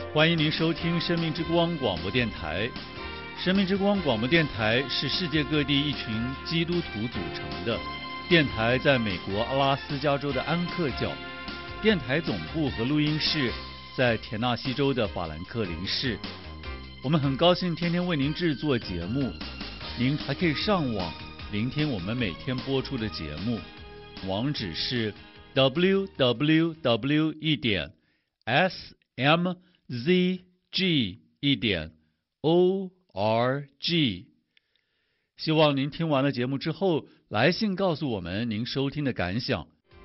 欢迎您收听生命之光广播电台。生命之光广播电台是世界各地一群基督徒组成的电台，在美国阿拉斯加州的安克角，电台总部和录音室在田纳西州的法兰克林市。我们很高兴天天为您制作节目，您还可以上网聆听我们每天播出的节目，网址是 www.smzg.org。 希望您听完了节目之后来信告诉我们您收听的感想。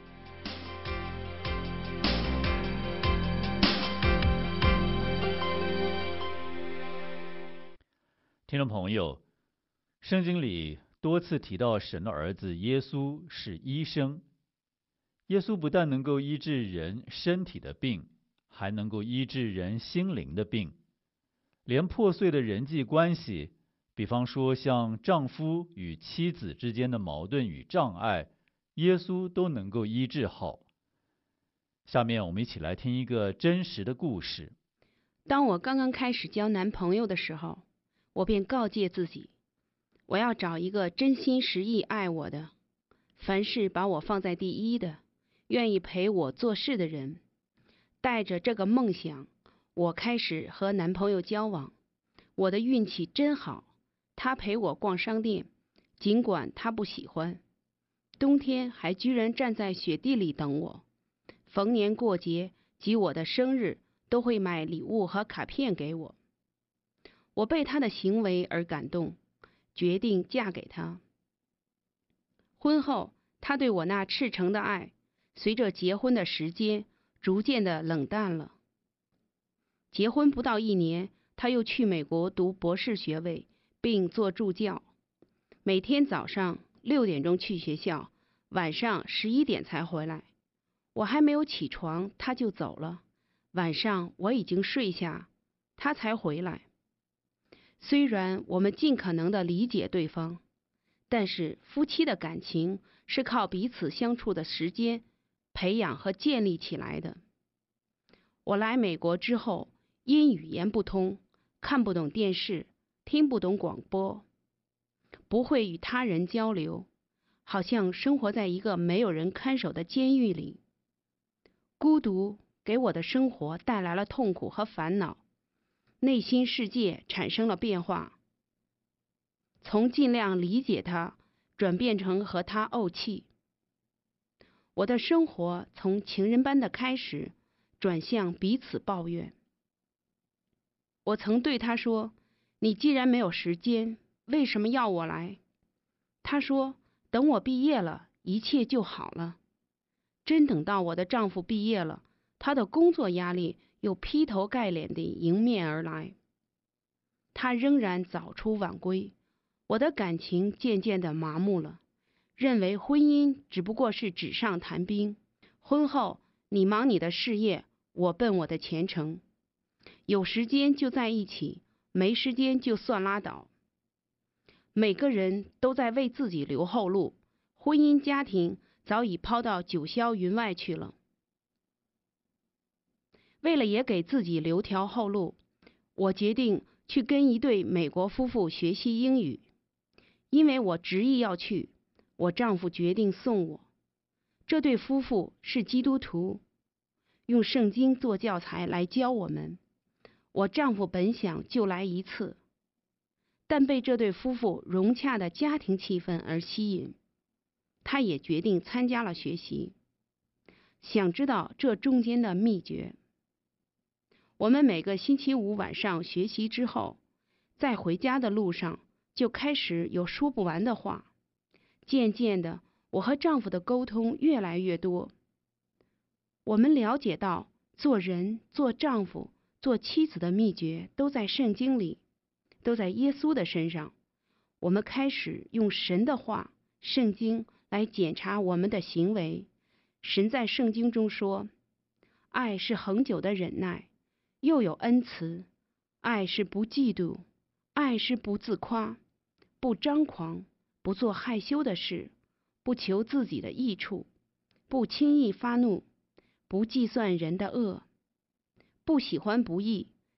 听众朋友，圣经里多次提到神的儿子耶稣是医生。耶稣不但能够医治人身体的病，还能够医治人心灵的病。连破碎的人际关系，比方说像丈夫与妻子之间的矛盾与障碍，耶稣都能够医治好。下面我们一起来听一个真实的故事。 当我刚刚开始交男朋友的时候，我便告诫自己，我要找一个真心实意爱我的，凡事把我放在第一的，愿意陪我做事的人。带着这个梦想，我开始和男朋友交往。我的运气真好，他陪我逛商店，尽管他不喜欢。冬天还居然站在雪地里等我。逢年过节及我的生日，都会买礼物和卡片给我。我被他的行为而感动，决定嫁给他。婚后，他对我那赤诚的爱，随着结婚的时间逐渐的冷淡了。结婚不到1年，他又去美国读博士学位，并做助教。每天早上6点钟去学校，晚上11点才回来。我还没有起床，他就走了。晚上我已经睡下，他才回来。虽然我们尽可能的理解对方，但是夫妻的感情是靠彼此相处的时间培养和建立起来的。我来美国之后，因语言不通，看不懂电视，听不懂广播，不会与他人交流，好像生活在一个没有人看守的监狱里。孤独给我的生活带来了痛苦和烦恼，内心世界产生了变化，从尽量理解他转变成和他怄气。我的生活从情人般的开始转向彼此抱怨。我曾对他说，你既然没有时间，为什么要我来？他说，等我毕业了，一切就好了。真等到我的丈夫毕业了，他的工作压力又劈头盖脸地迎面而来。他仍然早出晚归，我的感情渐渐地麻木了，认为婚姻只不过是纸上谈兵。婚后，你忙你的事业，我奔我的前程，有时间就在一起，没时间就算拉倒。每个人都在为自己留后路，婚姻家庭早已抛到九霄云外去了。为了也给自己留条后路，我决定去跟一对美国夫妇学习英语。因为我执意要去，我丈夫决定送我。这对夫妇是基督徒，用圣经做教材来教我们。我丈夫本想就来一次，但被这对夫妇融洽的家庭气氛而吸引，他也决定参加了学习。想知道这中间的秘诀。我们每个星期五晚上学习之后，在回家的路上就开始有说不完的话。渐渐的，我和丈夫的沟通越来越多。我们了解到，做人、做丈夫、做妻子的秘诀都在圣经里，都在耶稣的身上。我们开始用神的话、圣经来检查我们的行为。神在圣经中说，爱是恒久的忍耐，又有恩慈；爱是不嫉妒，爱是不自夸，不张狂，不做害羞的事，不求自己的益处，不轻易发怒，不计算人的恶，不喜欢不义，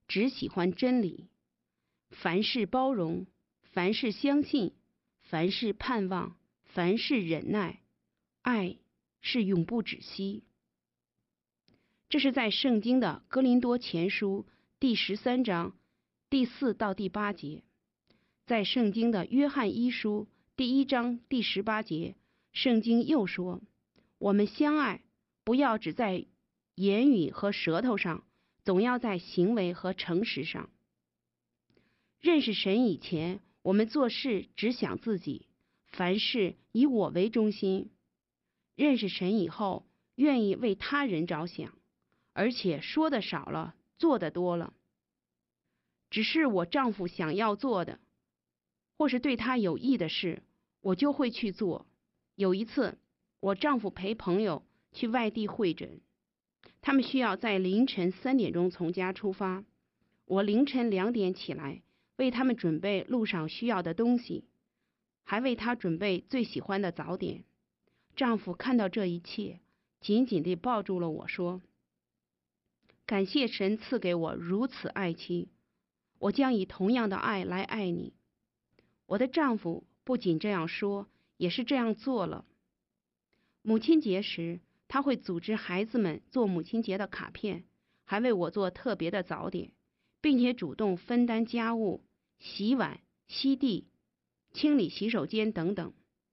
只喜欢真理，凡事包容，凡事相信，凡事盼望，凡事忍耐，爱是永不止息。这是在圣经的哥林多前书第13章第4到第8节，在圣经的约翰一书第1章第18节，圣经又说，我们相爱，不要只在言语和舌头上，总要在行为和诚实上。认识神以前，我们做事只想自己，凡事以我为中心。认识神以后，愿意为他人着想，而且说的少了，做的多了。只是我丈夫想要做的，或是对他有益的事，我就会去做。有一次，我丈夫陪朋友去外地会诊，他们需要在凌晨3点钟从家出发。我凌晨2点起来，为他们准备路上需要的东西，还为他准备最喜欢的早点。丈夫看到这一切，紧紧地抱住了我，说：感谢神赐给我如此爱妻，我将以同样的爱来爱你。我的丈夫不仅这样说，也是这样做了。母亲节时，他会组织孩子们做母亲节的卡片，还为我做特别的早点，并且主动分担家务，洗碗、吸地、清理洗手间等等。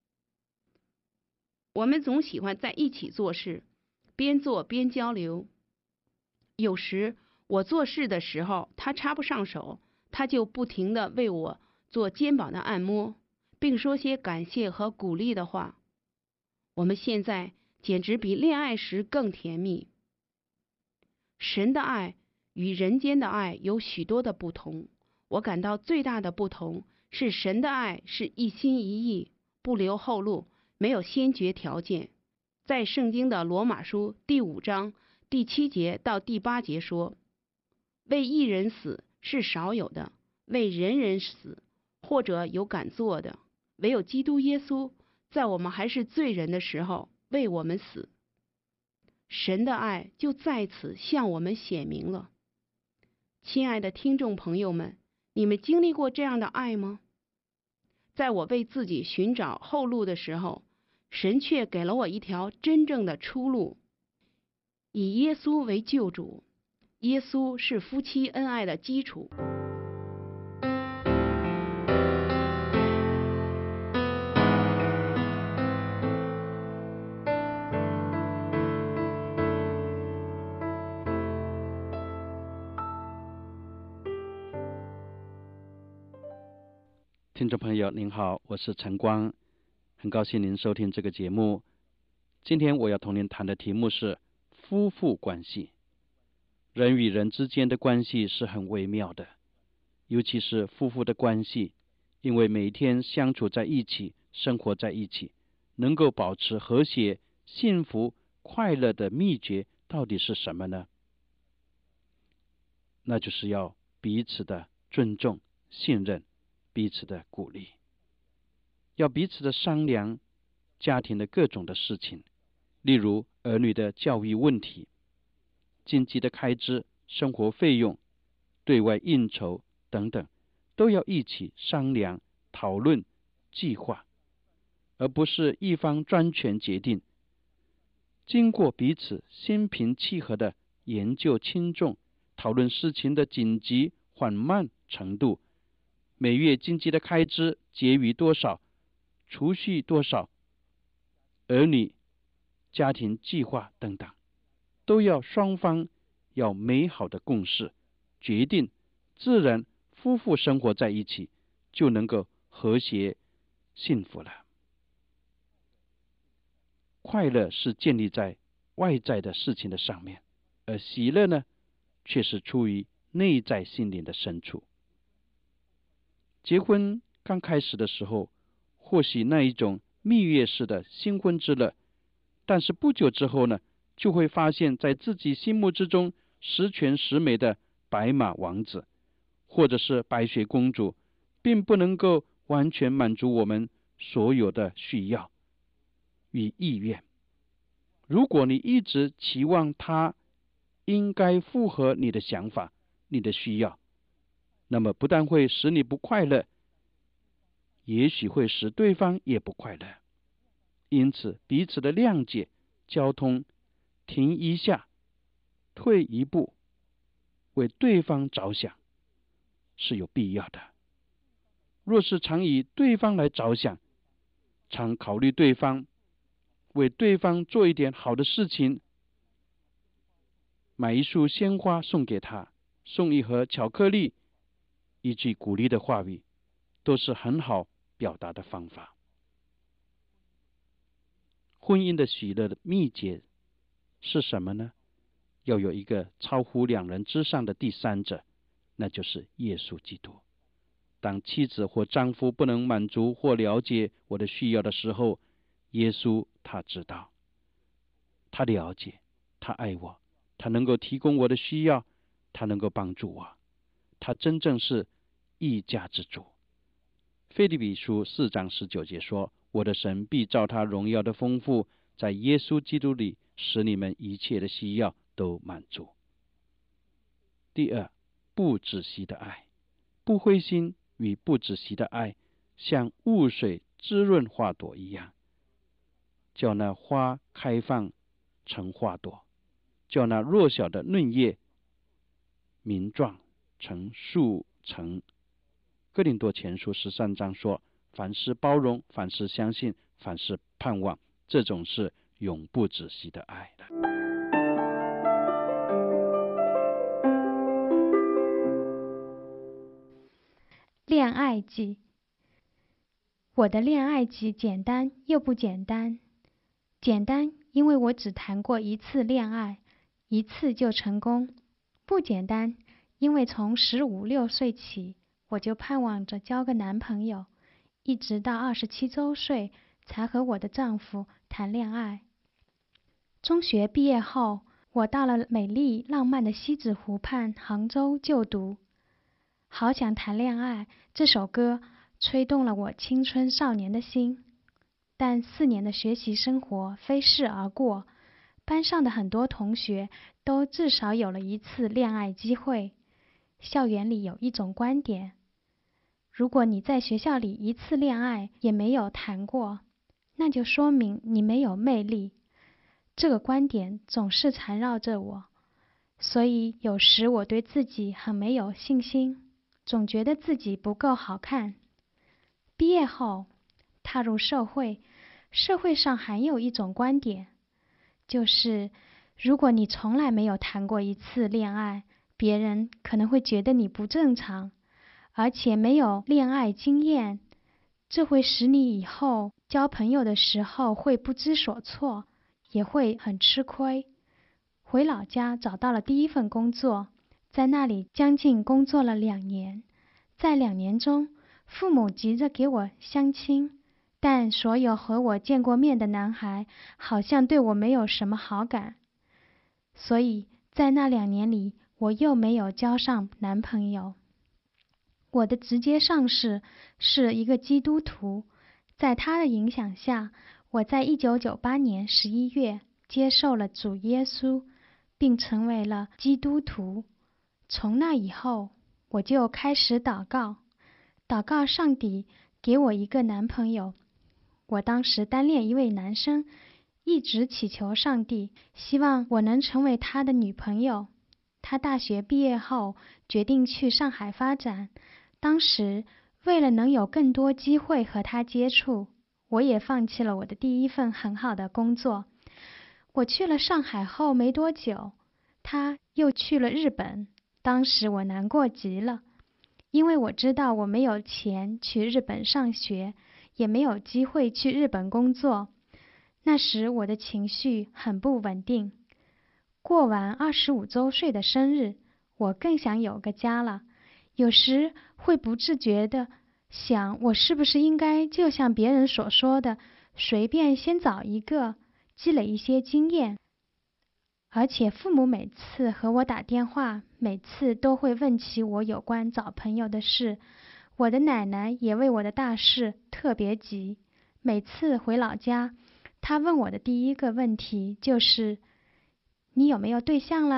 我们总喜欢在一起做事，边做边交流。有时我做事的时候，他插不上手，他就不停地为我做肩膀的按摩，并说些感谢和鼓励的话。我们现在简直比恋爱时更甜蜜。神的爱与人间的爱有许多的不同，我感到最大的不同是神的爱是一心一意，不留后路，没有先决条件。在圣经的罗马书第5章第7节到第8节说，为一人死是少有的，为人人死或者有敢做的，唯有基督耶稣在我们还是罪人的时候为我们死。神的爱就在此向我们显明了。亲爱的听众朋友们，你们经历过这样的爱吗？在我为自己寻找后路的时候，神却给了我一条真正的出路，以耶稣为救主。耶稣是夫妻恩爱的基础。 听众朋友您好，我是陈光，很高兴您收听这个节目。今天我要同您谈的题目是夫妇关系。人与人之间的关系是很微妙的，尤其是夫妇的关系，因为每天相处在一起，生活在一起，能够保持和谐、幸福、快乐的秘诀到底是什么呢？那就是要彼此的尊重、信任，彼此的鼓励，要彼此的商量家庭的各种的事情，例如儿女的教育问题、经济的开支、生活费用、对外应酬等等，都要一起商量、讨论、计划，而不是一方专权决定。经过彼此心平气和的研究轻重，讨论事情的紧急缓慢程度，每月经济的开支结余多少，储蓄多少，儿女家庭计划等等，都要双方要美好的共识决定，自然夫妇生活在一起就能够和谐幸福了。快乐是建立在外在的事情的上面，而喜乐呢，却是出于内在心灵的深处。结婚刚开始的时候，或许那一种蜜月式的新婚之乐，但是不久之后呢，就会发现在自己心目之中十全十美的白马王子或者是白雪公主，并不能够完全满足我们所有的需要与意愿。如果你一直期望他应该符合你的想法， 你的需要，那么不但会使你不快乐，也许会使对方也不快乐。因此，彼此的谅解、交通、停一下、退一步，为对方着想是有必要的。若是常以对方来着想，常考虑对方，为对方做一点好的事情，买一束鲜花送给他，送一盒巧克力，一句鼓励的话语，都是很好表达的方法。婚姻的喜乐的秘诀是什么呢？要有一个超乎两人之上的第三者，那就是耶稣基督。当妻子或丈夫不能满足或了解我的需要的时候，耶稣他知道，他了解，他爱我，他能够提供我的需要，他能够帮助我，他真正是一家之主。腓立比书4章19节说，我的神必照他荣耀的丰富，在耶稣基督里使你们一切的需要都满足。第二，不止息的爱。不灰心与不止息的爱，像雾水滋润花朵一样，叫那花开放成花朵，叫那弱小的嫩叶鸣壮成树成。哥林多前书13章说，凡事包容，凡事相信，凡事盼望，这种是永不止息的爱的。 恋爱记。我的恋爱记简单又不简单。简单，因为我只谈过一次恋爱，一次就成功。不简单，因为从15、16岁起，我就盼望着交个男朋友，一直到27周岁才和我的丈夫谈恋爱。中学毕业后，我到了美丽浪漫的西子湖畔杭州就读。好想谈恋爱这首歌吹动了我青春少年的心，但4年的学习生活飞逝而过，班上的很多同学都至少有了一次恋爱机会。校园里有一种观点，如果你在学校里一次恋爱也没有谈过，那就说明你没有魅力。这个观点总是缠绕着我，所以有时我对自己很没有信心，总觉得自己不够好看。毕业后踏入社会，社会上还有一种观点，就是如果你从来没有谈过一次恋爱，别人可能会觉得你不正常，而且没有恋爱经验，这会使你以后交朋友的时候会不知所措，也会很吃亏。回老家找到了第一份工作，在那里将近工作了2年。在2年中，父母急着给我相亲，但所有和我见过面的男孩好像对我没有什么好感，所以在那2年里，我又没有交上男朋友。我的直接上司是一个基督徒，在他的影响下，我在1998年11月接受了主耶稣，并成为了基督徒。从那以后，我就开始祷告上帝给我一个男朋友。我当时单恋一位男生，一直祈求上帝，希望我能成为他的女朋友。他大学毕业后决定去上海发展，当时为了能有更多机会和他接触，我也放弃了我的第一份很好的工作。我去了上海后没多久，他又去了日本。当时我难过极了，因为我知道我没有钱去日本上学，也没有机会去日本工作。那时我的情绪很不稳定。过完25周岁的生日，我更想有个家了。有时会不自觉地想，我是不是应该就像别人所说的，随便先找一个，积累一些经验。而且父母每次和我打电话，每次都会问起我有关找朋友的事。我的奶奶也为我的大事特别急，每次回老家，她问我的第一个问题就是：你有没有对象了？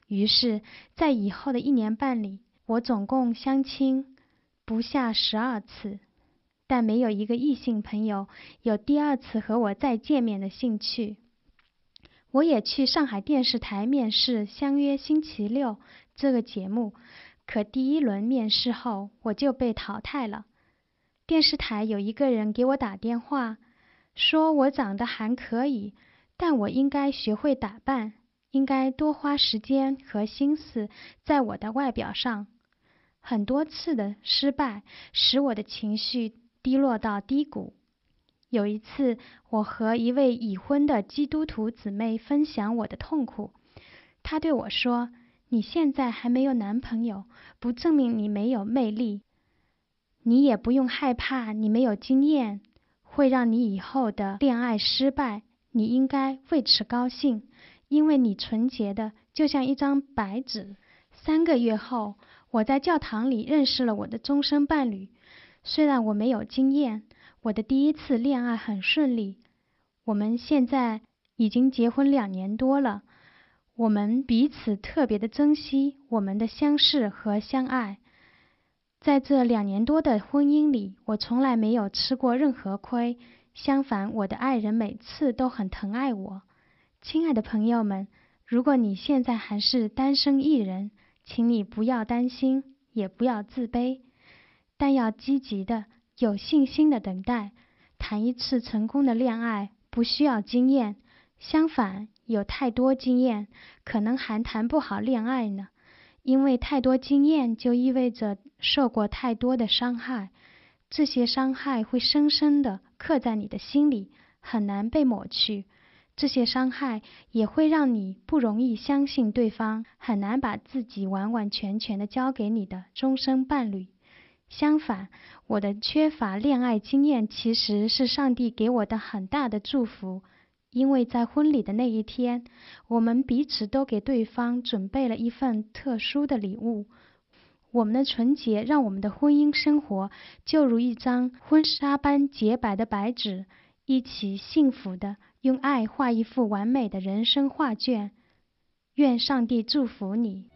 于是，在以后的1年半里，我总共相亲不下12次，但没有一个异性朋友有第2次和我再见面的兴趣。我也去上海电视台面试《相约星期六》这个节目，可第1轮面试后我就被淘汰了。电视台有一个人给我打电话，说我长得还可以，但我应该学会打扮，应该多花时间和心思在我的外表上。很多次的失败使我的情绪低落到低谷。有一次，我和一位已婚的基督徒姊妹分享我的痛苦，她对我说：“你现在还没有男朋友，不证明你没有魅力，你也不用害怕你没有经验，会让你以后的恋爱失败，你应该为此高兴，因为你纯洁的就像一张白纸。”3个月后，我在教堂里认识了我的终身伴侣。虽然我没有经验，我的第1次恋爱很顺利。我们现在已经结婚2年多了，我们彼此特别的珍惜我们的相识和相爱。在这2年多的婚姻里，我从来没有吃过任何亏，相反，我的爱人每次都很疼爱我。亲爱的朋友们，如果你现在还是单身一人，请你不要担心，也不要自卑，但要积极的、有信心的等待。谈一次成功的恋爱不需要经验，相反，有太多经验可能还谈不好恋爱呢。因为太多经验就意味着受过太多的伤害，这些伤害会深深地刻在你的心里，很难被抹去。这些伤害也会让你不容易相信对方，很难把自己完完全全地交给你的终身伴侣。相反，我的缺乏恋爱经验其实是上帝给我的很大的祝福，因为在婚礼的那一天，我们彼此都给对方准备了一份特殊的礼物。我们的纯洁让我们的婚姻生活就如一张婚纱般洁白的白纸，一起幸福的用爱画一幅完美的人生画卷。愿上帝祝福你。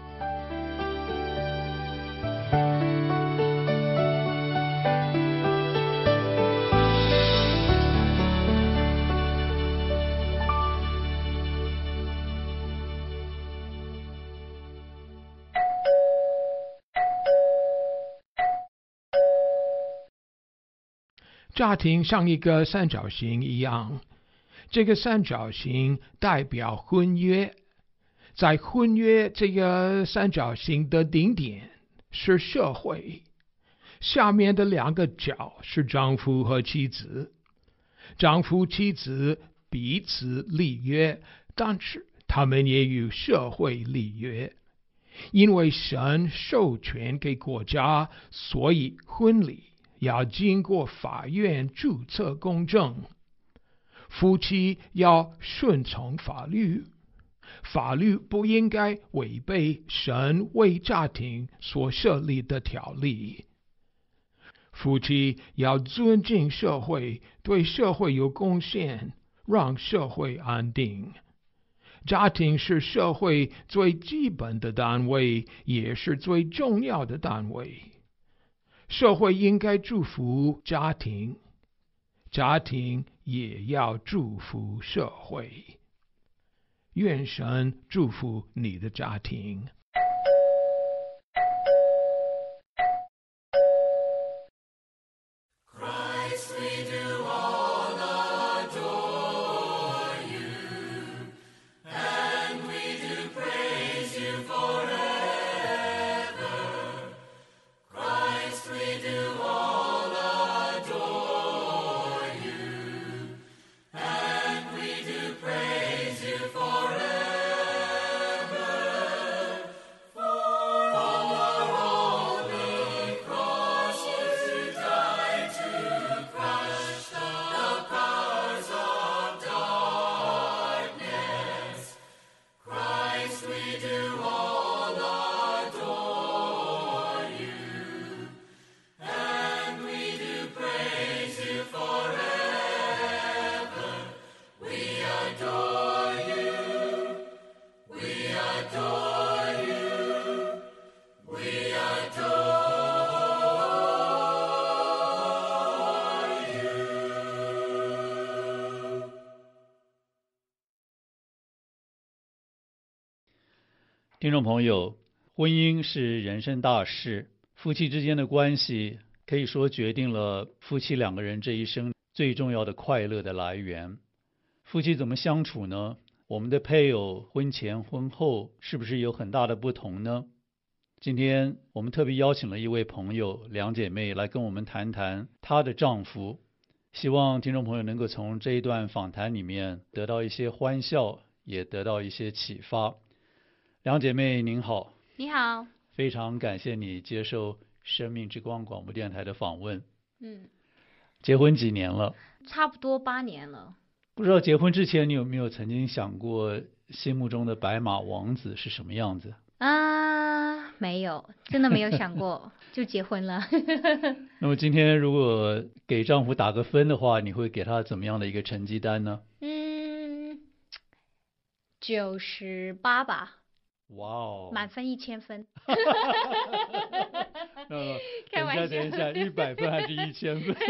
家庭像一个三角形一样，这个三角形代表婚约。在婚约这个三角形的顶点是社会，下面的2个角是丈夫和妻子。丈夫妻子彼此立约，但是他们也与社会立约。因为神授权给国家，所以婚礼要经过法院注册公证。夫妻要顺从法律，法律不应该违背神为家庭所设立的条例。夫妻要尊敬社会，对社会有贡献，让社会安定。家庭是社会最基本的单位，也是最重要的单位。社会应该祝福家庭，家庭也要祝福社会。愿神祝福你的家庭。 adore 听众朋友，婚姻是人生大事，夫妻之间的关系可以说决定了夫妻两个人这一生最重要的快乐的来源。夫妻怎么相处呢？我们的配偶婚前婚后是不是有很大的不同呢？今天我们特别邀请了一位朋友梁姐妹来跟我们谈谈她的丈夫，希望听众朋友能够从这一段访谈里面得到一些欢笑，也得到一些启发。梁姐妹您好。 你好。 非常感谢你接受生命之光广播电台的访问。结婚几年了？ 差不多8年了。 不知道结婚之前你有没有曾经想过心目中的白马王子是什么样子？ 没有，真的没有想过就结婚了。 那么今天如果给丈夫打个分的话，你会给他怎么样的一个成绩单呢 ？98吧。 哇哦， 满分1000分。 开玩笑，等一下，100分还是1000分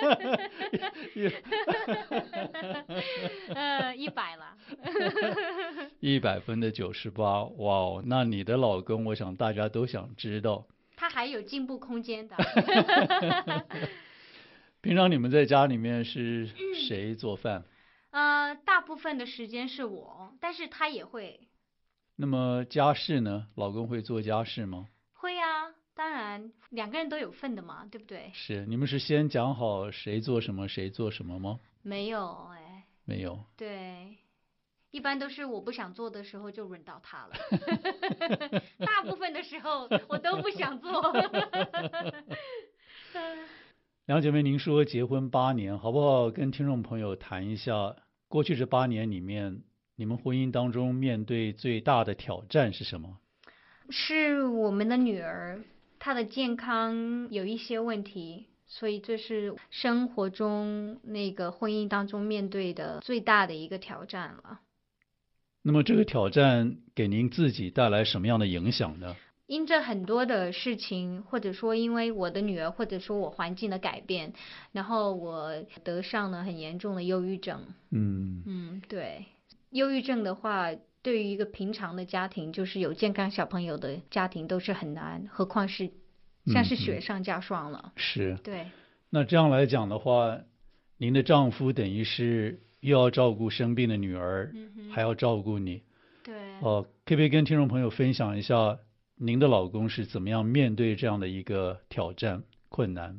？100了。 100分的98，哇哦，那你的老公，我想大家都想知道。 他还有进步空间的。 平常你们在家里面是谁做饭？ 大部分的时间是我，但是他也会。 那么家事呢？老公会做家事吗？ 会啊，当然2个人都有份的嘛，对不对？ 是，你们是先讲好谁做什么谁做什么吗？ 没有没有。 对，一般都是我不想做的时候就轮到他了。大部分的时候我都不想做。 梁姐妹，您说结婚8年，好不好跟听众朋友谈一下，过去这8年里面你们婚姻当中面对最大的挑战是什么？ 是我们的女儿，她的健康有一些问题，所以这是生活中那个婚姻当中面对的最大的一个挑战了。 那么这个挑战给您自己带来什么样的影响呢？ 因着很多的事情，或者说因为我的女儿，或者说我环境的改变，然后我得上了很严重的忧郁症。对。忧郁症的话，对于一个平常的家庭，就是有健康小朋友的家庭都是很难，何况是像是雪上加霜了。 是。 对。 那这样来讲的话，您的丈夫等于是又要照顾生病的女儿，还要照顾你。 对。 可不可以跟听众朋友分享一下您的老公是怎么样面对这样的一个挑战困难？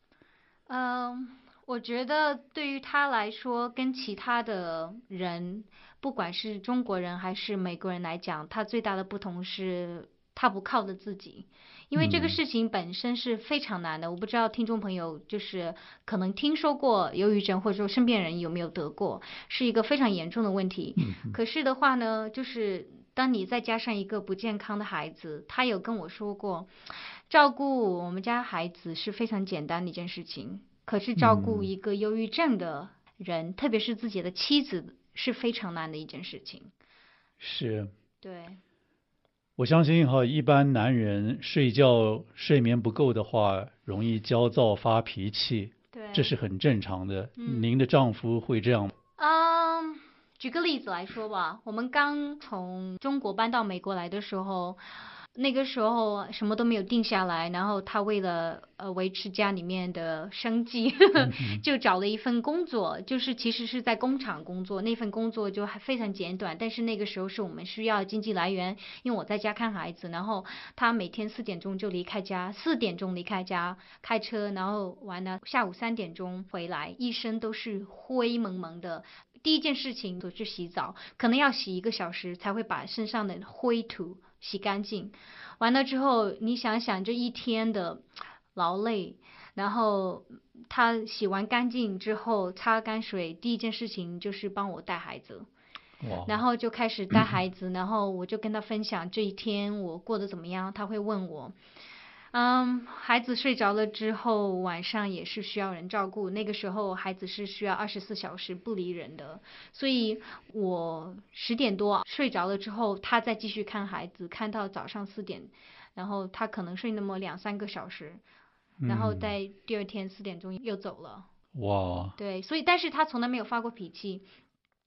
我觉得对于他来说，跟其他的人，不管是中国人还是美国人来讲，他最大的不同是他不靠着自己。因为这个事情本身是非常难的。我不知道听众朋友就是可能听说过忧郁症，或者说身边人有没有得过，是一个非常严重的问题。可是的话呢，就是当你再加上一个不健康的孩子，他有跟我说过，照顾我们家孩子是非常简单的一件事情，可是照顾一个忧郁症的人，特别是自己的妻子，是非常难的一件事情。 是。 对。 我相信一般男人睡眠不够的话，容易焦躁发脾气。 对。 这是很正常的。您的丈夫会这样吗？ 举个例子来说吧，我们刚从中国搬到美国来的时候，那个时候什么都没有定下来，然后他为了维持家里面的生计就找了一份工作，就是其实是在工厂工作，那份工作就还非常简短，但是那个时候是我们需要经济来源，因为我在家看孩子，然后他每天4点钟就离开家，4点钟离开家开车，然后完了下午3点钟回来，一身都是灰蒙蒙的。第一件事情就去洗澡，可能要洗1个小时才会把身上的灰土洗干净。完了之后，你想想这一天的劳累，然后他洗完干净之后擦干水，第一件事情就是帮我带孩子。然后就开始带孩子，然后我就跟他分享这一天我过得怎么样，他会问我。孩子睡着了之后，晚上也是需要人照顾。那个时候孩子是需要24小时不离人的，所以我10点多睡着了之后，他再继续看孩子，看到早上4点，然后他可能睡那么2-3个小时，然后在第二天4点钟又走了。 哇。 对，所以但是他从来没有发过脾气。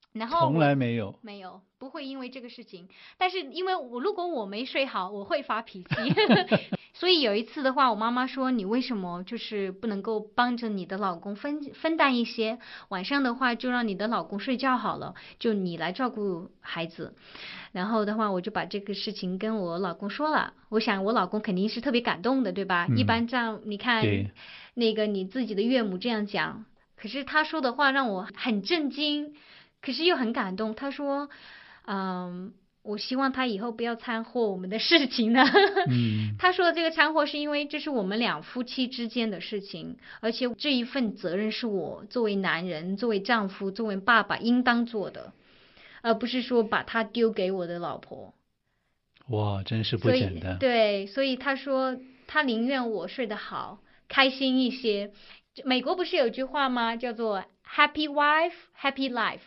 然后从来没有。 没有，不会因为这个事情。但是因为如果我没睡好，我会发脾气。所以有一次的话，我妈妈说你为什么就是不能够帮着你的老公分担一些，晚上的话就让你的老公睡觉好了，就你来照顾孩子。然后的话，我就把这个事情跟我老公说了。我想我老公肯定是特别感动的，对吧？一般这样，你看那个你自己的岳母这样讲，可是他说的话让我很震惊，可是又很感动。他说，我希望他以后不要掺和我们的事情呢。他说的这个掺和是因为这是我们俩夫妻之间的事情，而且这一份责任是我作为男人、作为丈夫、作为爸爸应当做的，而不是说把他丢给我的老婆。 哇，真是不简单。 对，所以他说他宁愿我睡得好，开心一些。美国不是有句话吗？叫做 Happy wife, happy life。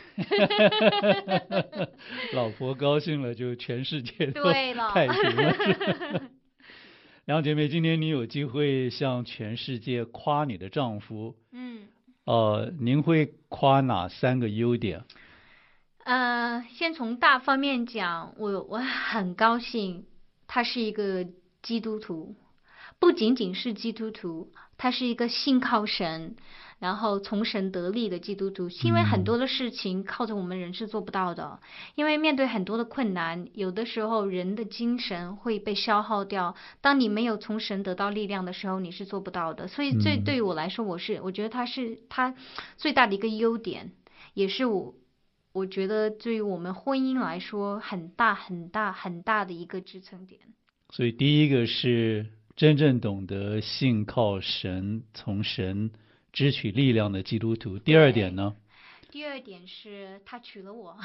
老婆高兴了，就全世界都对了太平了。两姐妹，今天你有机会向全世界夸你的丈夫，您会夸哪3个优点？ 先从大方面讲，我很高兴他是一个基督徒，不仅仅是基督徒，他是一个信靠神，然后从神得力的基督徒。因为很多的事情靠着我们人是做不到的，因为面对很多的困难，有的时候人的精神会被消耗掉，当你没有从神得到力量的时候，你是做不到的。所以对于我来说，我觉得他是他最大的一个优点，也是我觉得对于我们婚姻来说很大很大很大的一个支撑点。 所以第一个是真正懂得信靠神，从神支取力量的基督徒。第二点呢？ 第二点是他娶了我。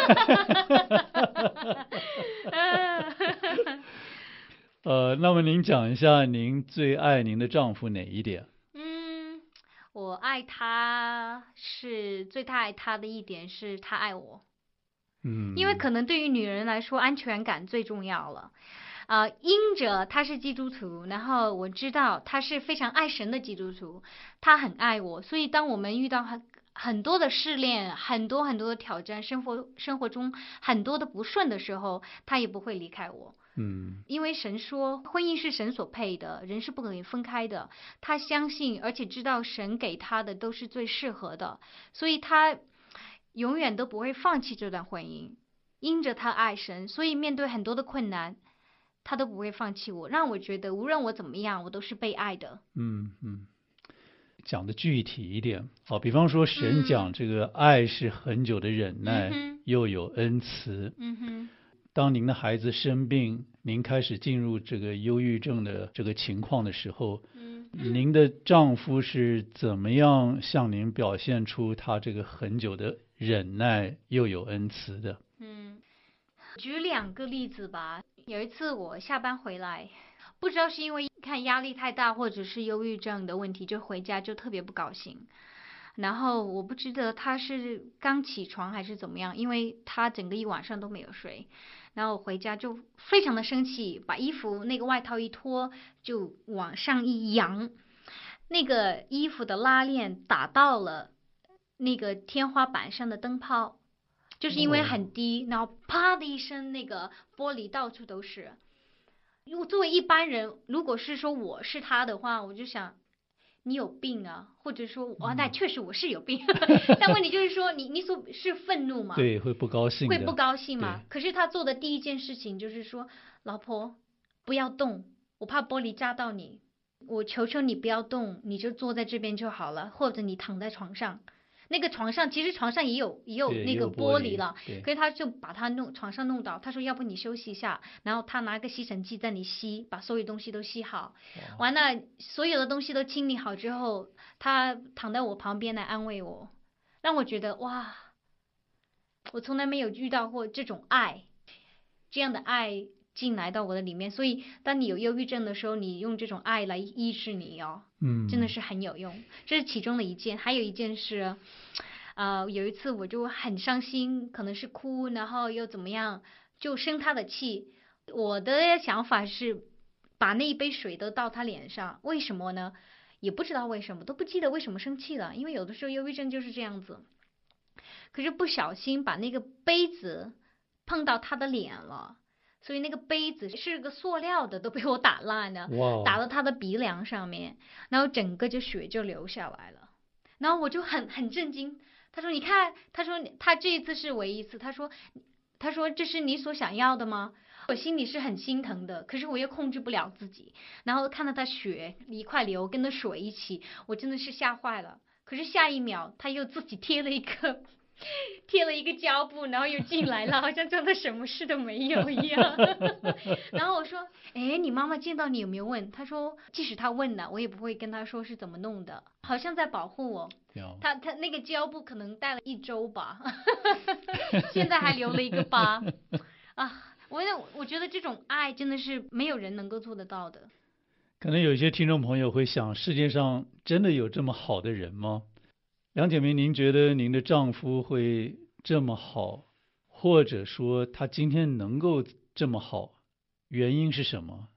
那么您讲一下您最爱您的丈夫哪一点？ 我爱他是最大爱他的一点是他爱我。因为可能对于女人来说，安全感最重要了。因着他是基督徒，然后我知道他是非常爱神的基督徒，他很爱我，所以当我们遇到很多的试炼，很多很多的挑战，生活中很多的不顺的时候，他也不会离开我。因为神说婚姻是神所配的，人是不可以分开的。他相信而且知道神给他的都是最适合的，所以他永远都不会放弃这段婚姻。因着他爱神，所以面对很多的困难他都不会放弃我，让我觉得无论我怎么样，我都是被爱的。 讲的具体一点，比方说神讲这个爱是很久的忍耐，又有恩慈。当您的孩子生病，您开始进入这个忧郁症的这个情况的时候，您的丈夫是怎么样向您表现出他这个很久的忍耐又有恩慈的？ 举2个例子吧。有一次我下班回来，不知道是因为看压力太大或者是忧郁症的问题，就回家就特别不高兴。然后我不知道他是刚起床还是怎么样，因为他整个一晚上都没有睡。然后我回家就非常的生气，把衣服那个外套一脱，就往上一扬，那个衣服的拉链打到了那个天花板上的灯泡，就是因为很低，然后啪的一声，那个玻璃到处都是。如果作为一般人，如果是说我是他的话，我就想你有病啊，或者说那确实我是有病。但问题就是说你所是愤怒嘛？ 对，会不高兴的。 会不高兴嘛？可是他做的第一件事情就是说，老婆不要动，我怕玻璃扎到你，我求求你不要动，你就坐在这边就好了，或者你躺在床上。那个床上其实床上也有那个玻璃了，可是他就把他床上弄倒。他说要不你休息一下，然后他拿个吸尘器在你吸，把所有东西都吸好。完了所有的东西都清理好之后，他躺在我旁边来安慰我，让我觉得哇，我从来没有遇到过这种爱，这样的爱进来到我的里面。所以当你有忧郁症的时候，你用这种爱来医治你真的是很有用。这是其中的一件。还有一件是有一次我就很伤心，可能是哭，然后又怎么样，就生他的气。我的想法是把那一杯水都倒他脸上。为什么呢？也不知道为什么，都不记得为什么生气了，因为有的时候忧郁症就是这样子。 可是不小心把那个杯子碰到他的脸了，所以那个杯子是个塑料的，都被我打烂了，打到他的鼻梁上面，然后整个血就流下来了。然后我就很震惊，他说你看，他说他这一次是唯一一次，他说这是你所想要的吗？我心里是很心疼的，可是我又控制不了自己，然后看到他血一块流跟着水一起，我真的是吓坏了。可是下一秒他又自己贴了一个胶布，然后又进来了，好像真的什么事都没有一样。然后我说，哎，你妈妈见到你有没有问？他说，即使他问了，我也不会跟他说是怎么弄的，好像在保护我。他那个胶布可能戴了1周吧，现在还留了一个疤啊。我觉得这种爱真的是没有人能够做得到的。 可能有些听众朋友会想，世界上真的有这么好的人吗？梁姐妹，您觉得您的丈夫会这么好，或者说他今天能够这么好，原因是什么？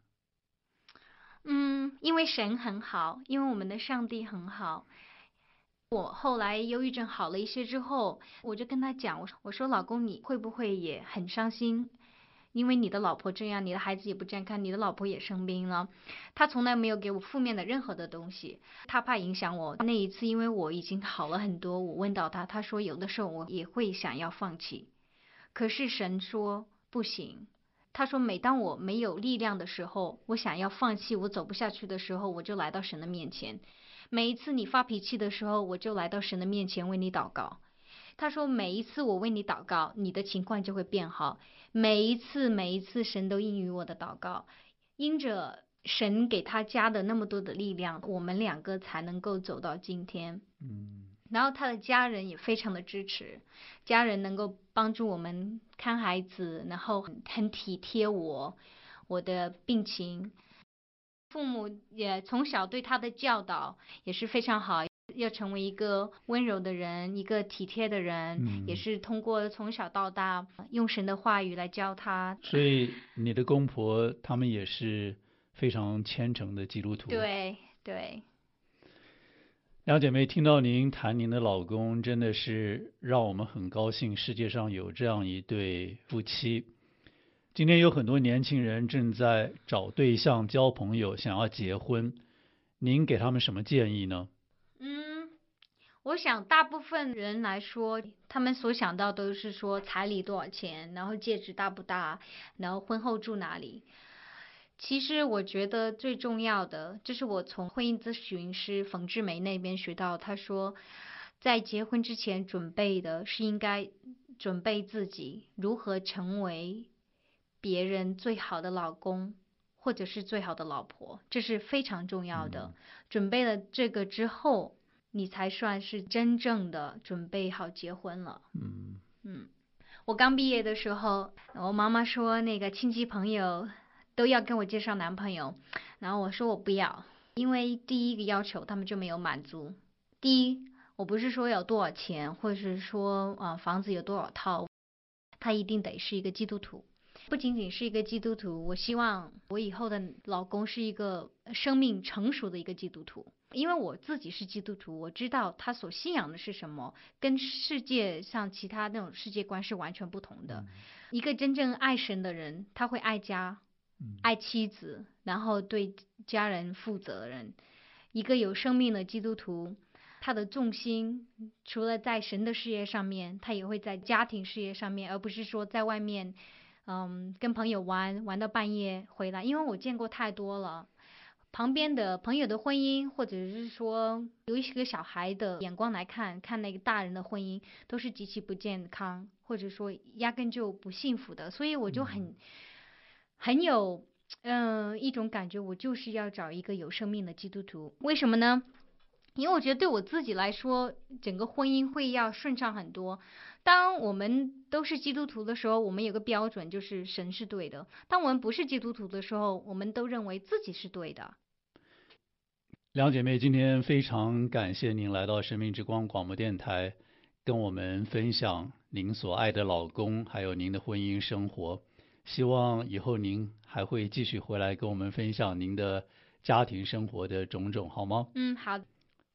因为神很好，因为我们的上帝很好。我后来忧郁症好了一些之后，我就跟他讲，我说老公，你会不会也很伤心？因为你的老婆这样，你的孩子也不健康，你的老婆也生病了。他从来没有给我负面的任何的东西，他怕影响我。那一次因为我已经好了很多，我问到他，他说有的时候我也会想要放弃，可是神说不行。他说每当我没有力量的时候，我想要放弃，我走不下去的时候，我就来到神的面前。每一次你发脾气的时候，我就来到神的面前为你祷告。他说每一次我为你祷告，你的情况就会变好。每一次神都应允我的祷告，因着神给他加的那么多的力量，我们2个才能够走到今天。然后他的家人也非常的支持，家人能够帮助我们看孩子，然后很体贴我的病情。父母也从小对他的教导也是非常好，要成为一个温柔的人，一个体贴的人，也是通过从小到大用神的话语来教他。 所以你的公婆他们也是非常虔诚的基督徒。 对对。 梁姐妹，听到您谈您的老公，真的是让我们很高兴，世界上有这样一对夫妻。今天有很多年轻人正在找对象、交朋友，想要结婚，您给他们什么建议呢？ 我想大部分人来说，他们所想到都是说彩礼多少钱，然后戒指大不大，然后婚后住哪里。其实我觉得最重要的，这是我从婚姻咨询师冯志梅那边学到，他说在结婚之前准备的是应该准备自己如何成为别人最好的老公或者是最好的老婆，这是非常重要的。准备了这个之后，你才算是真正的准备好结婚了。我刚毕业的时候，我妈妈说那个亲戚朋友都要跟我介绍男朋友，然后我说我不要，因为第一个要求他们就没有满足。第一，我不是说有多少钱，或者是说房子有多少套，他一定得是一个基督徒。不仅仅是一个基督徒，我希望我以后的老公是一个生命成熟的一个基督徒。因为我自己是基督徒，我知道他所信仰的是什么，跟世界上其他那种世界观是完全不同的。一个真正爱神的人，他会爱家，爱妻子，然后对家人负责任。一个有生命的基督徒，他的重心除了在神的事业上面，他也会在家庭事业上面，而不是说在外面跟朋友玩到半夜回来。因为我见过太多了，旁边的朋友的婚姻，或者是说有一些个小孩的眼光来看那个大人的婚姻，都是极其不健康，或者说压根就不幸福的。所以我就很有一种感觉，我就是要找一个有生命的基督徒。为什么呢？因为我觉得对我自己来说，整个婚姻会要顺畅很多。当我们都是基督徒的时候，我们有个标准，就是神是对的。当我们不是基督徒的时候，我们都认为自己是对的。 梁姐妹，今天非常感谢您来到生命之光广播电台，跟我们分享您所爱的老公，还有您的婚姻生活。希望以后您还会继续回来跟我们分享您的家庭生活的种种，好吗？ 好。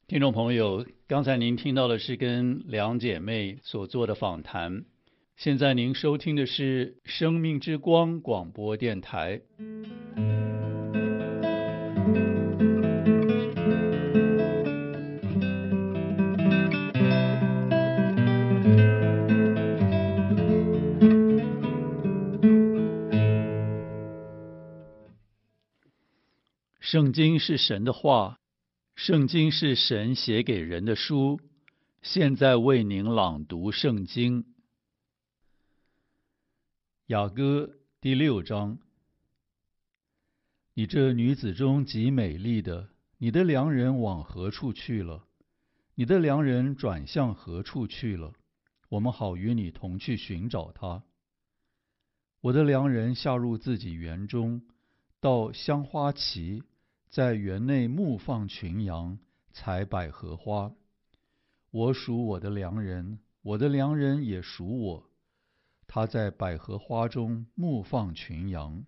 听众朋友，刚才您听到的是跟两姐妹所做的访谈，现在您收听的是生命之光广播电台。圣经是神的话，圣经是神写给人的书，现在为您朗读圣经。雅歌第6章。你这女子中极美丽的，你的良人往何处去了？你的良人转向何处去了？我们好与你同去寻找他。我的良人下入自己园中，到香花畦，在园内牧放群羊，采百合花。我属我的良人，我的良人也属我。他在百合花中牧放群羊。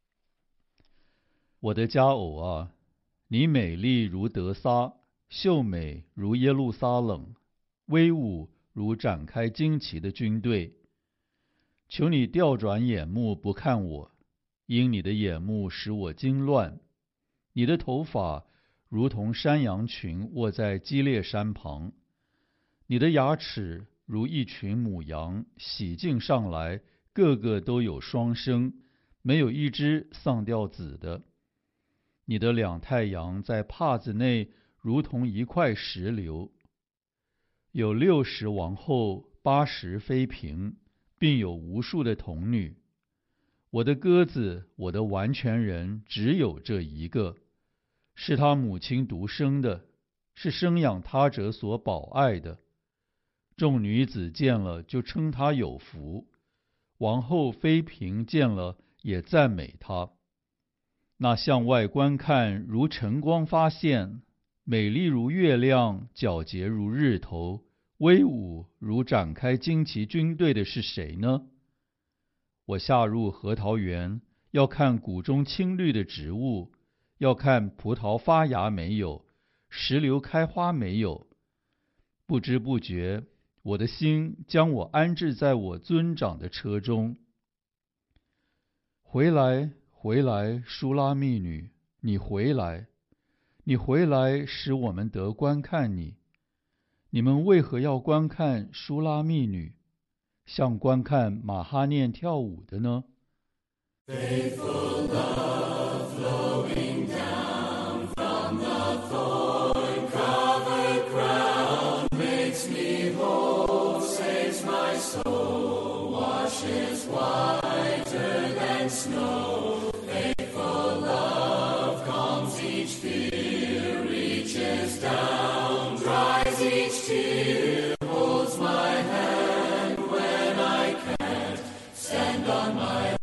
我的佳偶啊，你美丽如得撒，秀美如耶路撒冷，威武如展开旌旗的军队。求你调转眼目不看我，因你的眼目使我惊乱。你的头发如同山羊群卧在基列山旁，你的牙齿如一群母羊洗净上来，个个都有双生，没有一只丧掉子的。你的两太阳在帕子内如同一块石榴，有60王后，80妃嫔，并有无数的童女。我的鸽子，我的完全人，只有这一个，是他母亲独生的，是生养他者所保爱的。众女子见了，就称他有福；王后妃嫔见了，也赞美他。那向外观看，如晨光发现，美丽如月亮，皎洁如日头，威武如展开旌旗军队的是谁呢？我下入核桃园，要看谷中青绿的植物，要看葡萄发芽没有，石榴开花没有。不知不觉，我的心将我安置在我尊长的车中。回来，回来，书拉密女，你回来，你回来，使我们得观看你。你们为何要观看书拉密女，像观看马哈念跳舞的呢？Faithful love flowing down from the thorn-covered crown makes me whole, saves my soul, washes whiter than snow. Faithful love calms each fear, reaches down, dries each tear, holds my hand when I can't stand on my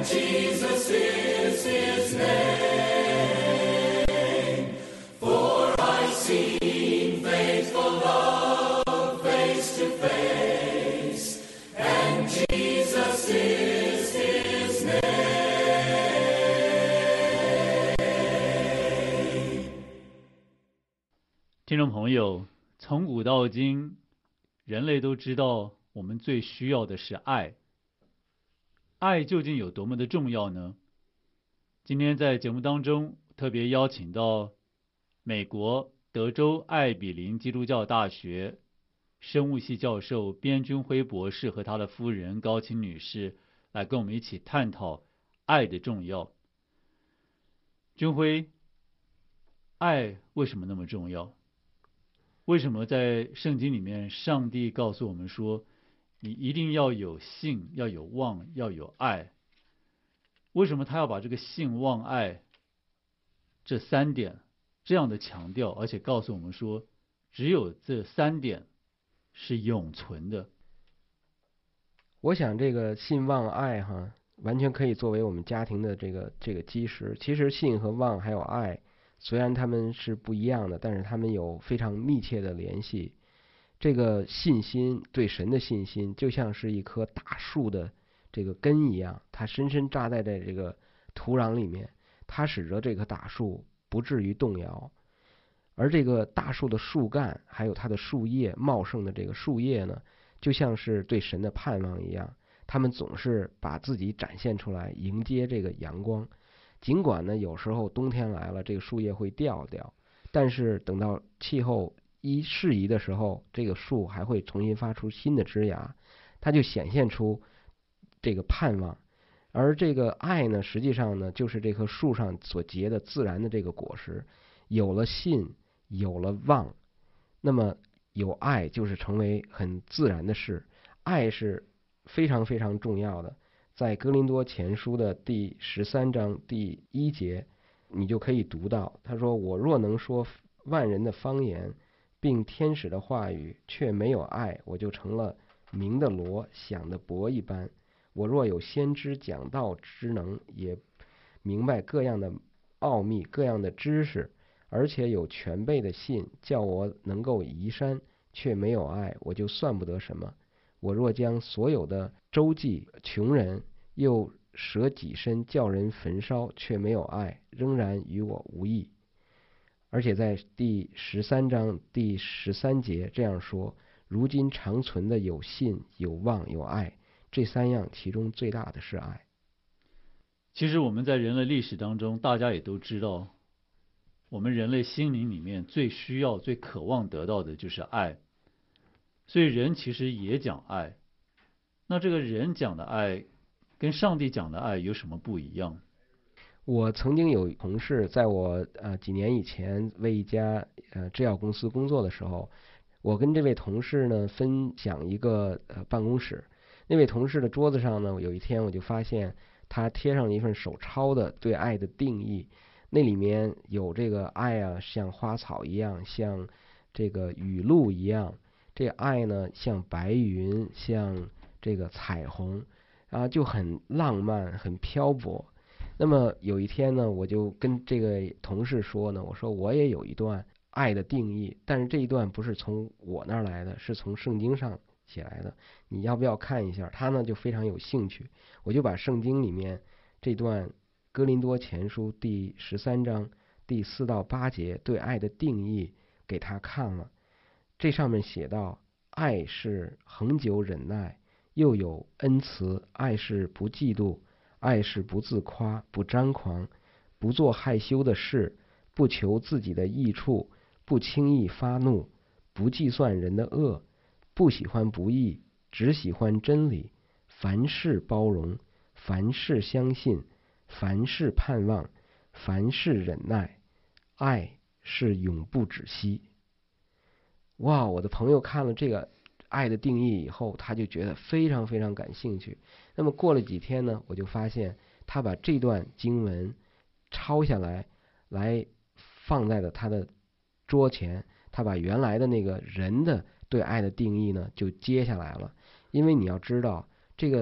听众朋友，从古到今，人类都知道我们最需要的是爱。爱究竟有多么的重要呢？今天在节目当中特别邀请到美国德州艾比林基督教大学生物系教授边君辉博士和他的夫人高清女士来跟我们一起探讨爱的重要。君辉，爱为什么那么重要？为什么在圣经里面上帝告诉我们说你一定要有信，要有望，要有爱？为什么他要把这个信望爱这三点这样的强调，而且告诉我们说只有这三点是永存的？ 我想这个信望爱完全可以作为我们家庭的这个基石。其实信和望还有爱，虽然他们是不一样的，但是他们有非常密切的联系。这个信心，对神的信心，就像是一棵大树的这个根一样，它深深扎在这个土壤里面，它使得这棵大树不至于动摇。而这个大树的树干还有它的树叶，茂盛的这个树叶呢，就像是对神的盼望一样，他们总是把自己展现出来，迎接这个阳光。尽管呢有时候冬天来了，这个树叶会掉，但是等到气候适宜的时候，这个树还会重新发出新的枝芽，它就显现出这个盼望。而这个爱呢，实际上呢，就是这棵树上所结的自然的这个果实。有了信，有了望，那么有爱就是成为很自然的事。爱是非常非常重要的。在哥林多前书的第13章第1节，你就可以读到，他说：我若能说万人的方言，并天使的话语，却没有爱，我就成了鸣的锣，响的钹一般。我若有先知讲道之能，也明白各样的奥秘，各样的知识，而且有全备的信，叫我能够移山，却没有爱，我就算不得什么。我若将所有的周济穷人，又舍己身叫人焚烧，却没有爱，仍然与我无益。而且在第13章第13节这样说：如今长存的有信，有望，有爱，这三样其中最大的是爱。 其实我们在人类历史当中，大家也都知道，我们人类心灵里面最需要、最渴望得到的就是爱。所以人其实也讲爱。那这个人讲的爱跟上帝讲的爱有什么不一样？ 我曾经有同事，在我几年以前为一家制药公司工作的时候，我跟这位同事呢分享一个办公室。那位同事的桌子上呢，有一天我就发现他贴上了一份手抄的对爱的定义。那里面有这个爱啊，像花草一样，像这个雨露一样。这个爱呢，像白云，像这个彩虹就很浪漫，很漂泊。那么有一天呢，我就跟这个同事说呢，我说我也有一段爱的定义，但是这一段不是从我那儿来的，是从圣经上写来的，你要不要看一下？他呢就非常有兴趣，我就把圣经里面这段哥林多前书第13章第4到8节对爱的定义给他看了。这上面写道：爱是恒久忍耐，又有恩慈；爱是不嫉妒，爱是不自夸，不张狂，不做害羞的事，不求自己的益处，不轻易发怒，不计算人的恶，不喜欢不义，只喜欢真理。凡事包容，凡事相信，凡事盼望，凡事忍耐。爱是永不止息。哇，我的朋友看了这个爱的定义以后，他就觉得非常非常感兴趣。那么过了几天呢，我就发现他把这段经文抄下来，放在了他的桌前。他把原来的那个人的对爱的定义呢，就接下来了。因为你要知道，这个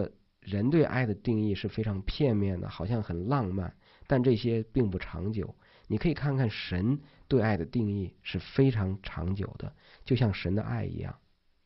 人对爱的定义是非常片面的，好像很浪漫，但这些并不长久。你可以看看神对爱的定义是非常长久的，就像神的爱一样。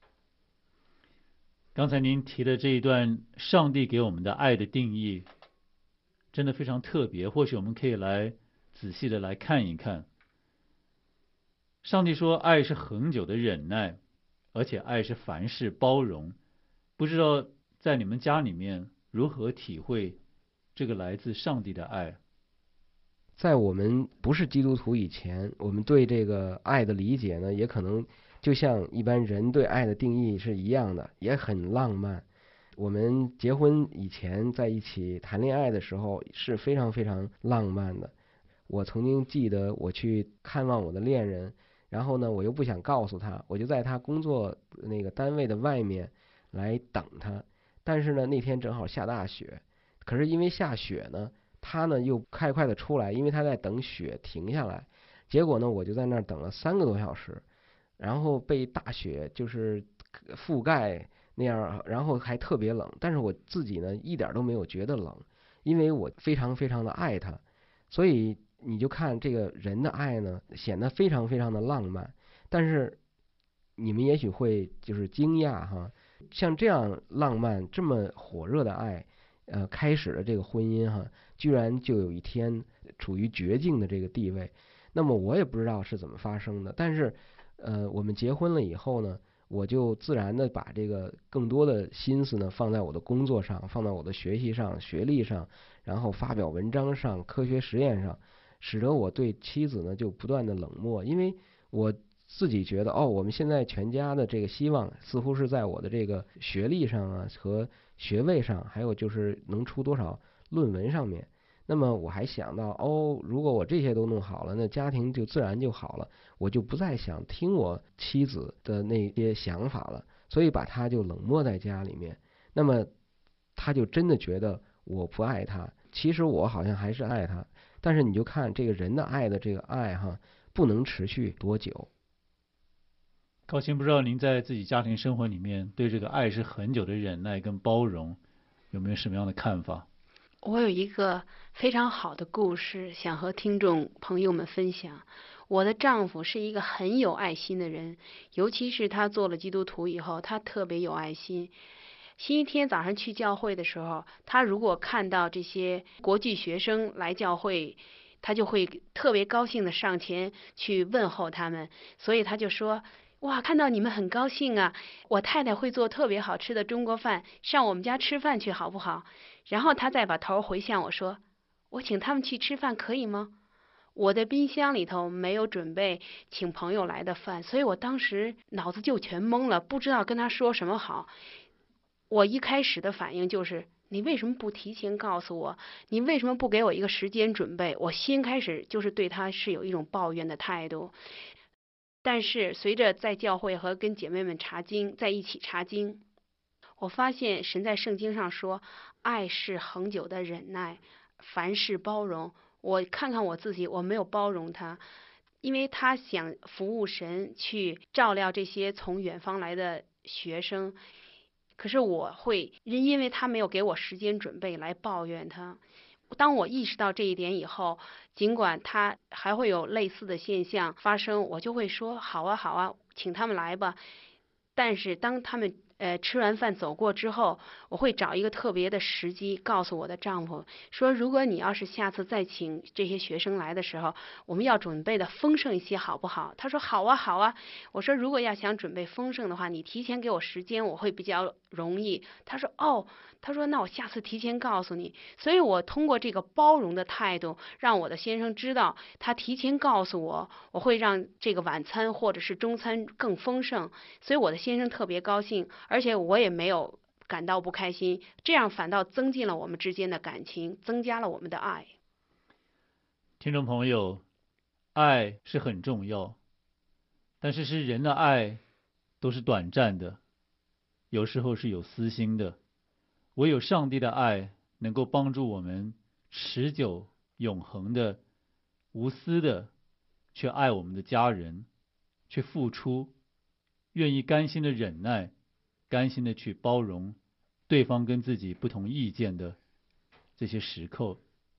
刚才您提的这一段上帝给我们的爱的定义真的非常特别，或许我们可以来仔细的来看一看。上帝说爱是恒久的忍耐，而且爱是凡事包容。不知道在你们家里面如何体会这个来自上帝的爱？ 在我们不是基督徒以前，我们对这个爱的理解呢，也可能就像一般人对爱的定义是一样的，也很浪漫。我们结婚以前在一起谈恋爱的时候是非常非常浪漫的。我曾经记得我去看望我的恋人，然后呢，我又不想告诉他，我就在他工作那个单位的外面来等他。但是呢，那天正好下大雪，可是因为下雪呢，他呢又快的出来，因为他在等雪停下来。结果呢，我就在那儿等了3个多小时，然后被大雪就是覆盖那样，然后还特别冷。但是我自己呢一点都没有觉得冷，因为我非常非常的爱他。所以你就看这个人的爱呢，显得非常非常的浪漫。但是你们也许会就是惊讶哈，像这样浪漫这么火热的爱，开始了这个婚姻哈，居然就有一天处于绝境的这个地位。那么我也不知道是怎么发生的，但是我们结婚了以后呢，我就自然的把这个更多的心思呢放在我的工作上，放在我的学习上、学历上，然后发表文章上、科学实验上，使得我对妻子呢就不断的冷漠。因为我自己觉得我们现在全家的这个希望似乎是在我的这个学历上啊和学位上，还有就是能出多少论文上面。那么我还想到如果我这些都弄好了，那家庭就自然就好了，我就不再想听我妻子的那些想法了，所以把他就冷漠在家里面。那么他就真的觉得我不爱他，其实我好像还是爱他。但是你就看这个人的爱的这个爱哈，不能持续多久。 高鑫，不知道您在自己家庭生活里面对这个爱是很久的忍耐跟包容有没有什么样的看法？ 我有一个非常好的故事想和听众朋友们分享。我的丈夫是一个很有爱心的人，尤其是他做了基督徒以后，他特别有爱心。星期天早上去教会的时候，他如果看到这些国际学生来教会，他就会特别高兴的上前去问候他们，所以他就说，哇，看到你们很高兴啊，我太太会做特别好吃的中国饭，上我们家吃饭去好不好？然后他再把头回向我说，我请他们去吃饭可以吗？我的冰箱里头没有准备请朋友来的饭，所以我当时脑子就全懵了，不知道跟他说什么好。我一开始的反应就是，你为什么不提前告诉我？你为什么不给我一个时间准备？我先开始就是对他是有一种抱怨的态度。但是随着在教会和跟姐妹们查经，在一起查经，我发现神在圣经上说，爱是恒久的忍耐，凡事包容。我看看我自己，我没有包容他，因为他想服务神，去照料这些从远方来的学生。可是我会因为他没有给我时间准备来抱怨他。当我意识到这一点以后，尽管他还会有类似的现象发生，我就会说好啊好啊，请他们来吧。但是当他们吃完饭走过之后，我会找一个特别的时机告诉我的丈夫说，如果你要是下次再请这些学生来的时候，我们要准备的丰盛一些好不好？他说好啊好啊。我说如果要想准备丰盛的话，你提前给我时间，我会比较容易。他说那我下次提前告诉你。所以我通过这个包容的态度，让我的先生知道，他提前告诉我，我会让这个晚餐或者是中餐更丰盛。所以我的先生特别高兴，而且我也没有感到不开心，这样反倒增进了我们之间的感情，增加了我们的爱。 听众朋友，爱是很重要，但是人的爱都是短暂的，有时候是有私心的。唯有上帝的爱能够帮助我们持久永恒的无私的去爱我们的家人，去付出，愿意甘心的忍耐，甘心的去包容对方跟自己不同意见的这些时刻。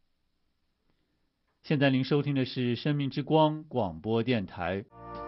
现在您收听的是生命之光广播电台。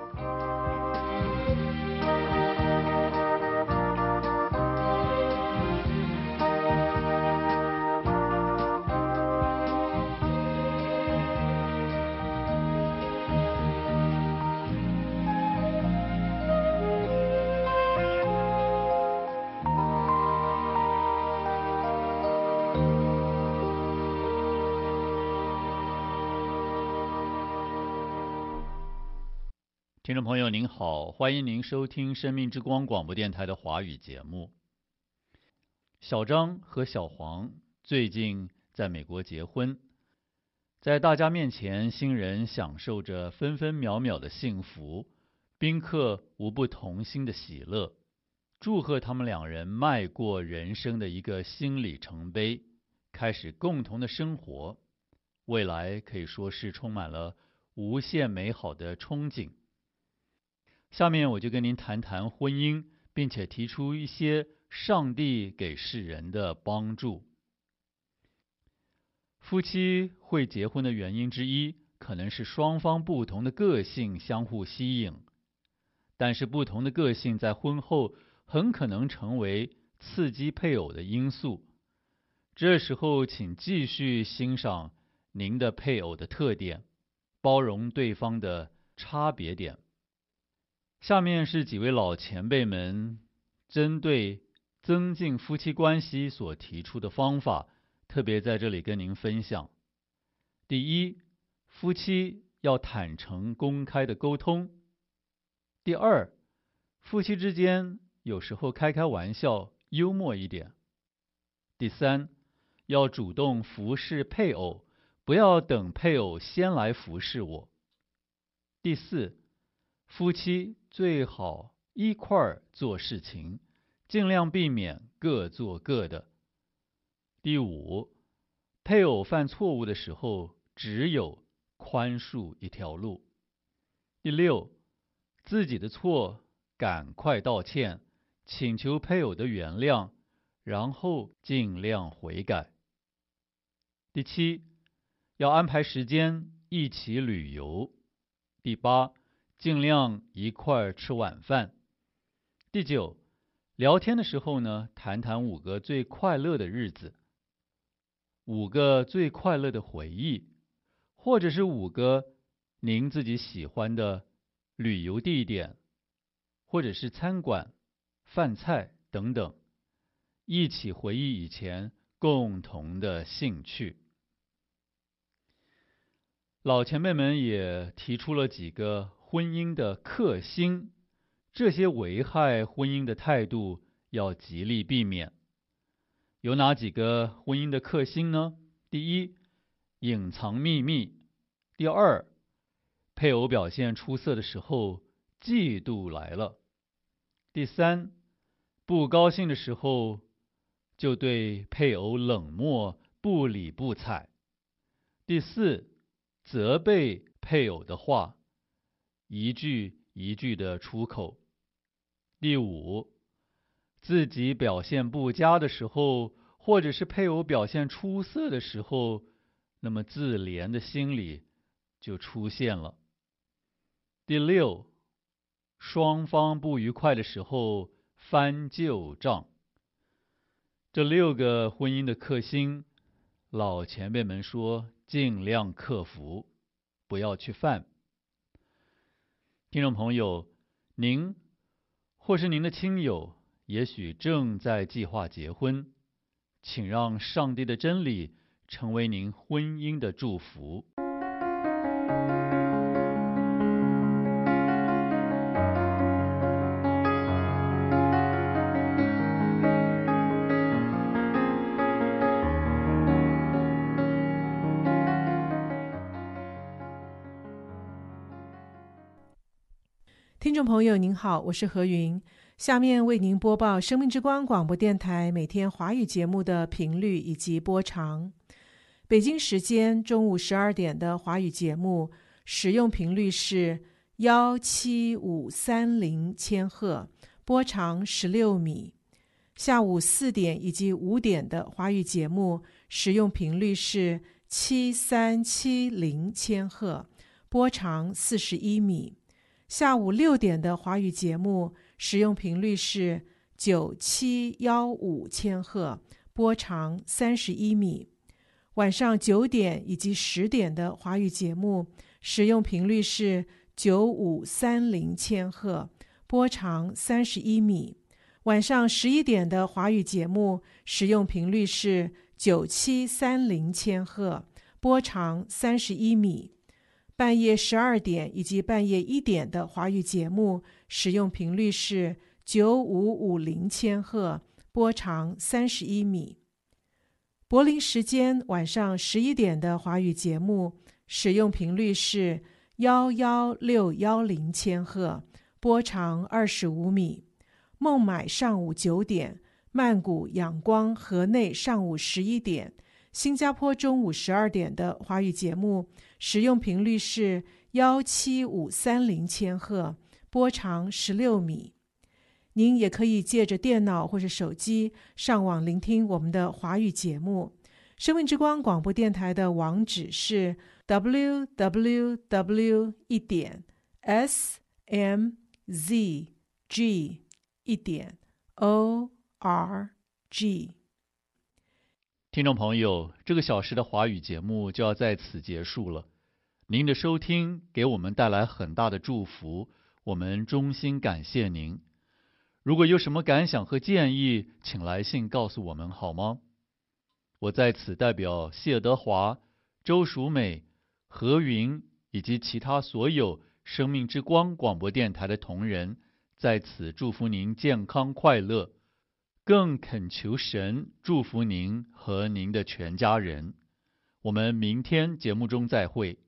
听众朋友您好，欢迎您收听生命之光广播电台的华语节目。小张和小黄最近在美国结婚，在大家面前，新人享受着分分秒秒的幸福，宾客无不同心的喜乐，祝贺他们两人迈过人生的一个新里程碑，开始共同的生活，未来可以说是充满了无限美好的憧憬。下面我就跟您谈谈婚姻，并且提出一些上帝给世人的帮助。夫妻会结婚的原因之一，可能是双方不同的个性相互吸引，但是不同的个性在婚后很可能成为刺激配偶的因素。这时候请继续欣赏您的配偶的特点，包容对方的差别点。下面是几位老前辈们针对增进夫妻关系所提出的方法，特别在这里跟您分享。第一，夫妻要坦诚公开的沟通。第二，夫妻之间有时候开开玩笑，幽默一点。第三，要主动服侍配偶，不要等配偶先来服侍我。第四，夫妻最好一块儿做事情，尽量避免各做各的。第五，配偶犯错误的时候，只有宽恕一条路。第六，自己的错赶快道歉，请求配偶的原谅，然后尽量悔改。第七，要安排时间一起旅游。第八，尽量一块吃晚饭。第九，聊天的时候呢，谈谈5个最快乐的日子，5个最快乐的回忆，或者是5个您自己喜欢的旅游地点，或者是餐馆、饭菜等等，一起回忆以前共同的兴趣。老前辈们也提出了几个婚姻的克星，这些危害婚姻的态度要极力避免。有哪几个婚姻的克星呢？第一，隐藏秘密。第二，配偶表现出色的时候，嫉妒来了。第三，不高兴的时候，就对配偶冷漠，不理不睬。第四，责备配偶的话，一句一句的出口。第五，自己表现不佳的时候，或者是配偶表现出色的时候，那么自怜的心理就出现了。第六，双方不愉快的时候翻旧账。这6个婚姻的克星，老前辈们说尽量克服，不要去犯。听众朋友，您或是您的亲友也许正在计划结婚，请让上帝的真理成为您婚姻的祝福。 听众朋友您好，我是何云，下面为您播报生命之光广播电台每天华语节目的频率以及播长。北京时间中午12点的华语节目使用频率是17530千赫，波长16米。 下午4点以及5点的华语节目使用频率是7370千赫，波长41米。下午6点的华语节目使用频率是9715千赫，波长31米。晚上9点以及10点的华语节目使用频率是9530千赫，波长31米。晚上11点的华语节目使用频率是9730千赫，波长31米。半夜12点以及半夜1点的华语节目使用频率是9550千赫，波长31米。柏林时间晚上11点的华语节目使用频率是11610千赫，波长25米。孟买上午9点，曼谷、仰光、河内上午11点，新加坡中午12点的华语节目使用频率是17530千赫，波长16米。您也可以借着电脑或是手机上网聆听我们的华语节目。生命之光广播电台的网址是 www.smzg.org。 听众朋友，这个小时的华语节目就要在此结束了。您的收听给我们带来很大的祝福，我们衷心感谢您。如果有什么感想和建议，请来信告诉我们好吗？我在此代表谢德华、周淑美、何云以及其他所有生命之光广播电台的同仁，在此祝福您健康快乐，更恳求神祝福您和您的全家人。我们明天节目中再会。